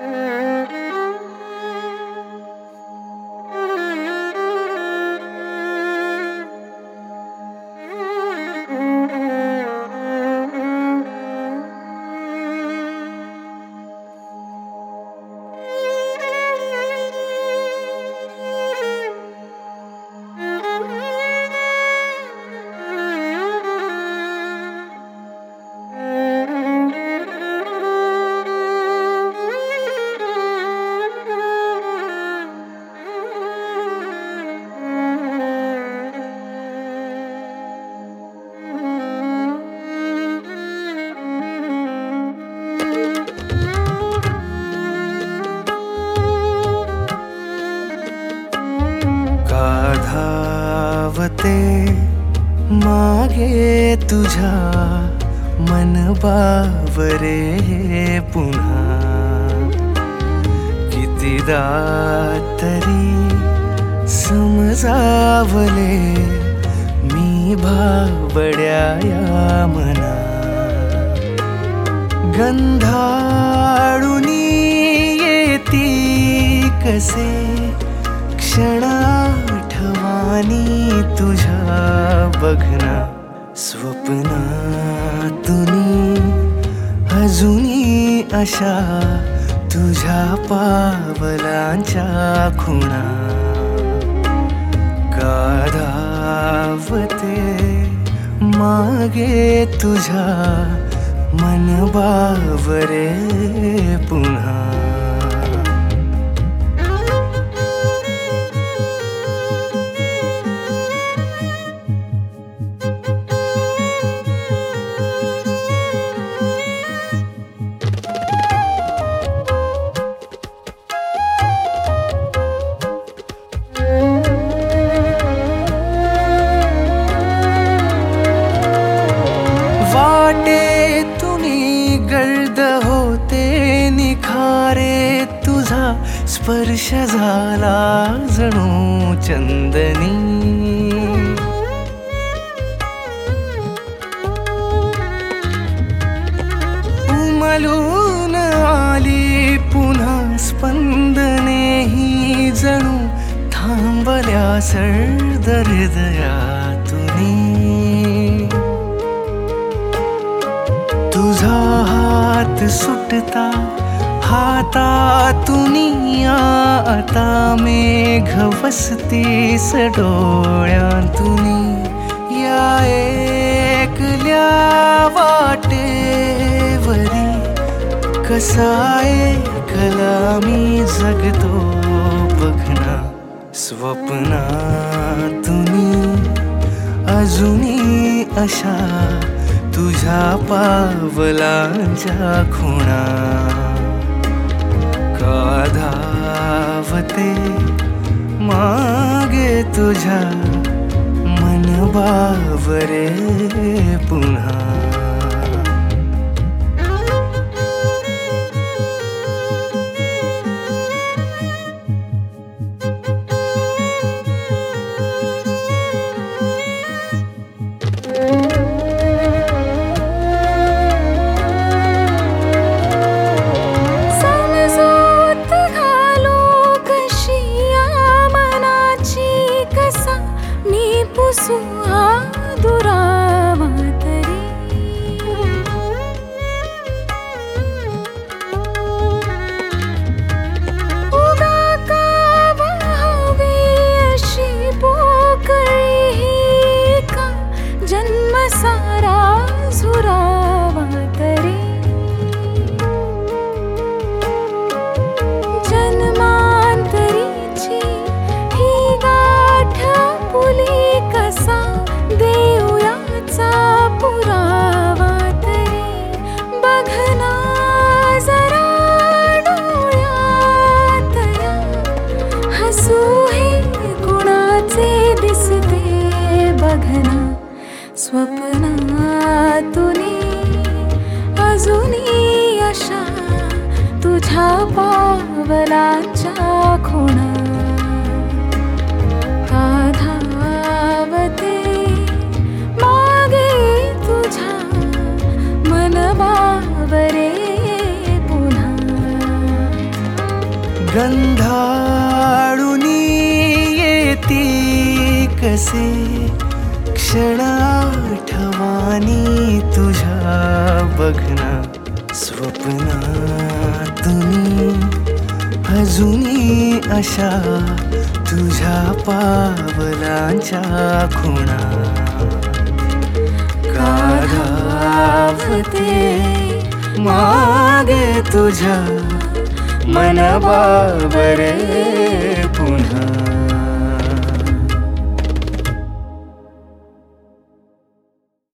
धावते मागे तुझ्या मन बावरे पुन्हा कितीदा तरी समजावले मी भाबड्या या मना गंधाळुनी येती कसे क्षणा आठवानी तुझ्या बघना स्वप्नातुनी अजूनी अशा तुझ्या पावलांच्या खुणा का धावते मागे तुझ्या मन बावरे पुन्हा वाटे तुम्ही गर्द होते निखारे तुझा स्पर्श झाला जणू चंदनी उमलून आली पुन्हा स्पंदने ही जणू थांबल्या सर्द हृदयातुनी तुझा हात सुटता हातातुनी आता मेघ वसतीस डोळ्यांतुनी या एकल्या वाटेवरी कसा एकला मी जगतो बघना स्वप्नातुनी अजूनी अशा तुझ्या पावलांच्या खुणा का धावते मागे तुझ्या मन बावरे पुन्हा पुसुहा दुरावा तरी उगा का व्हावी अशी पोकळी ही का जन्म सारा झुरावा तरी जन्मांतरीची ही गाठ पुली कसा देऊयाचा पुरावा तरी बघना जरा डोळ्यात या हसू हे कुणाचे दिसते बघना स्वप्नातुनी अजूनी अशा तुझ्या पावलांच्या खुणा का धावते मागे तुझ्या मन बावरे पुन्हा गंधाळुनी येती कसे क्षण आठवानी तुझ्या बघना स्वप्नातुनी अजूनी अशा तुझ्या पावलांच्या खुणा का धावते मागे तुझ्या मन बाबरे पुन्हा.